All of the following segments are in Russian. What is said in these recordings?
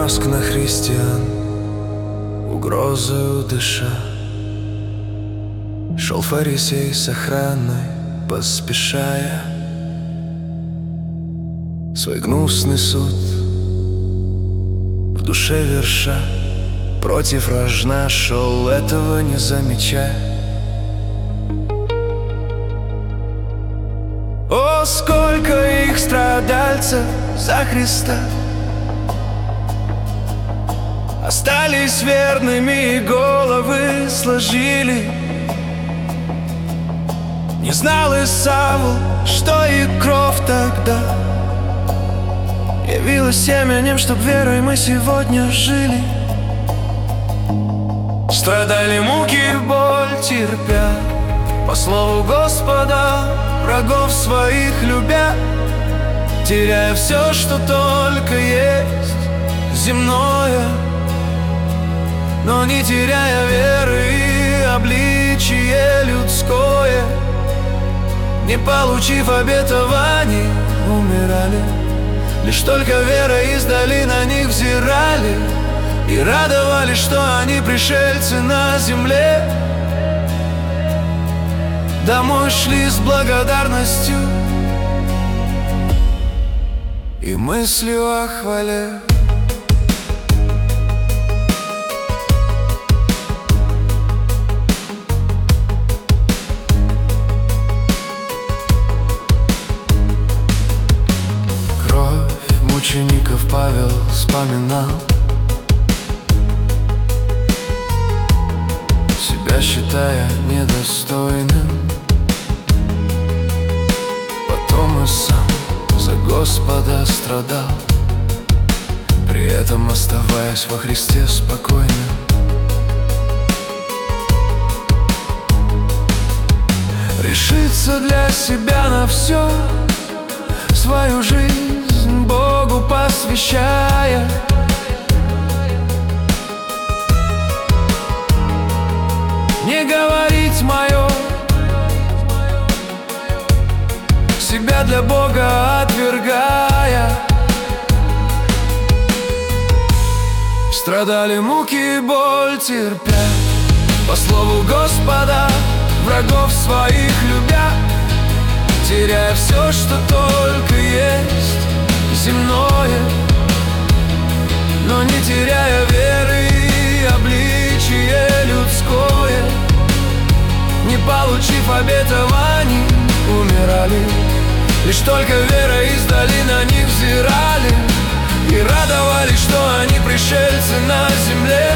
маск на христиан, угрозою дыша, шел фарисей с охраной, поспешая свой гнусный суд в душе верша. Против рожна шел, этого не замечая. О, сколько их страдальцев за Христа остались верными и головы сложили. Не знал Исавл, что и кровь тогда явилась семенем, чтоб верой мы сегодня жили. Страдали муки, боль терпя, по слову Господа, врагов своих любя, теряя все, что только есть земное, но не теряя веры и обличие людское. Не получив обетований, умирали. Лишь только верой издали на них взирали и радовались, что они пришельцы на земле. Домой шли с благодарностью и мыслью о хвале. Мучеников Павел вспоминал, себя считая недостойным. Потом и сам за Господа страдал, при этом оставаясь во Христе спокойным. Решиться для себя на все, свою жизнь Богу посвящая. Не говорить мое, себя для Бога отвергая. Страдали муки и боль терпя, по слову Господа, врагов своих любя, теряя все, что только есть земное, но не теряя веры и обличие людское. Не получив обетований, умирали. Лишь только верой издали на них взирали и радовались, что они пришельцы на земле.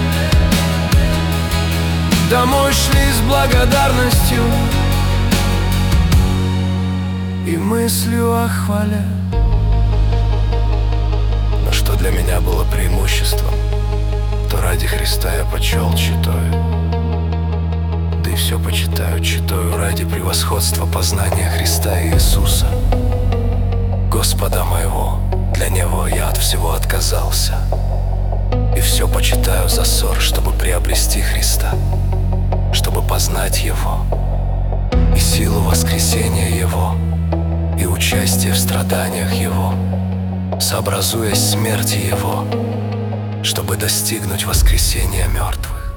Домой шли с благодарностью и мыслью о хвале. Но что для меня было преимуществом, то ради Христа я почел читаю, да и все почитаю, читаю ради превосходства познания Христа и Иисуса, Господа моего. Для Него я от всего отказался, и все почитаю за ссор, чтобы приобрести Христа, чтобы познать Его и силу воскресения Его, и участие в страданиях Его, сообразуясь смерти Его, чтобы достигнуть воскресения мертвых.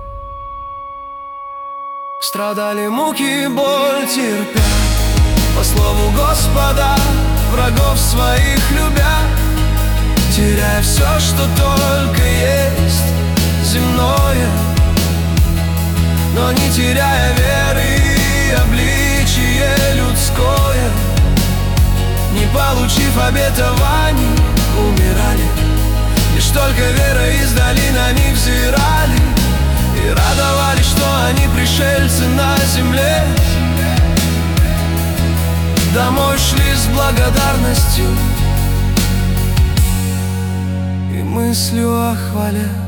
Страдали муки и боль терпя, по слову Господа, врагов своих любя, теряя все, что только есть земное, но не теряя веры и обличие людское. Не получив обетований, умирали. Лишь только верой издали на них взирали и радовались, что они пришельцы на земле. Домой шли с благодарностью и мыслью о хвале.